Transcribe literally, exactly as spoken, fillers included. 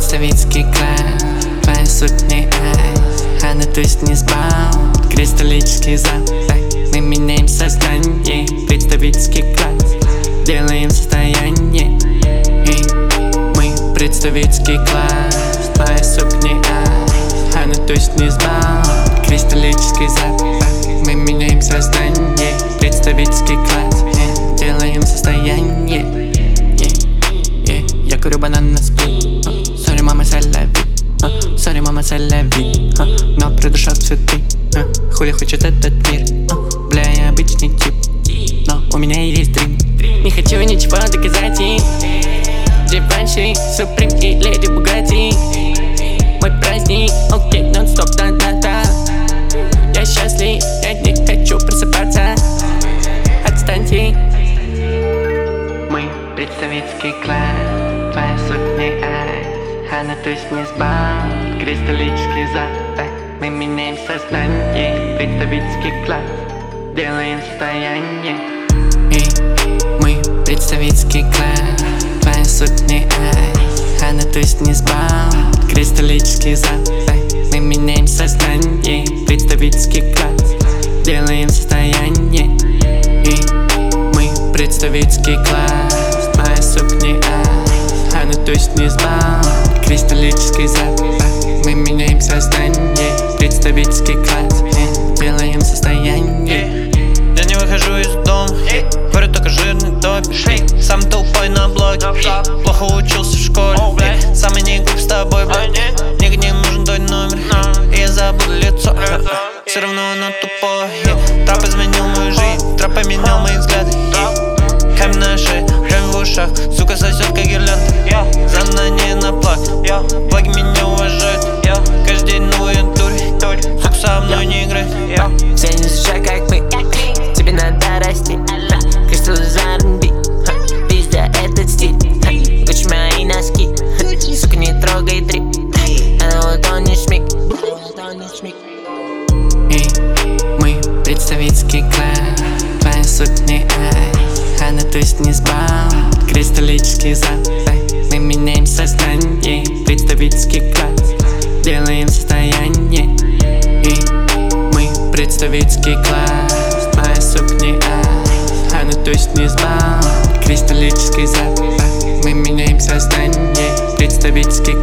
представительский класс. Твоя сукня айс, она точно не сбаут. Кристаллический запах, мы меняем сознание. Представительский класс, делаем состояние. И мы представительский класс. Твоя сукня айс, она точно не сбаут. Кристаллический запах, мы меняем сознание. Представительский класс, делаем состояние. Я курю банан на сплит. Сори, мама, саляви. Сори, мама, саляви. Но придушат цветы. Хули хочет этот мир. Бля, я обычный тип, но у меня есть дрим. Не хочу ничего доказать им. Givenchy, Supreme и Lady Bugatti. Мой праздник, окей, нон-стоп, да-да-да. Я счастлив, я не хочу просыпаться. Отстаньте. Мы представительский класс. Твоя сукня айс, она точно не сбаут. Кристаллический запах, мы меняем сознание. Представительский класс, делаем состояние. И мы представительский класс. Твоя сукня айс, она точно не сбаут. Кристаллический запах, мы меняем сознание. Представительский класс, делаем состояние. И мы представительский класс. Твоя сукня айс, она точно не сбаут. Кристаллический запах, мы меняем сознание. Представительский класс, делаем состояние. Я не выхожу из дома, курю только жирный допинг. Сам тупой на блоке, плохо учился в школе. Самый не глуп с тобой, блядь. Нигде не нужен твой номер, и я забуду лицо. Все равно оно тупое. Трэп изменил мою жизнь, трэп поменял мои взгляды. Камень на шее, камень в ушах, сука сосет как гирлянда. Заново не на плак, благи меня уважают. Каждый день новые тури, сука со мной не играет. Все не сжай как мы, тебе надо расти. Кристалл за ар энд би, пизда этот стиль. Гуччи мои носки, сука не трогай трип. Она вот он не шмик. И мы представительский класс. Твоя сукня айс, она точно не сбаут. Кристаллический запах, мы меняем сознание. Представительский класс, делаем состояние. И мы представительский класс. Твоя сукня айс, она точно не сбаут. Кристаллический запах, мы меняем сознание. Представительский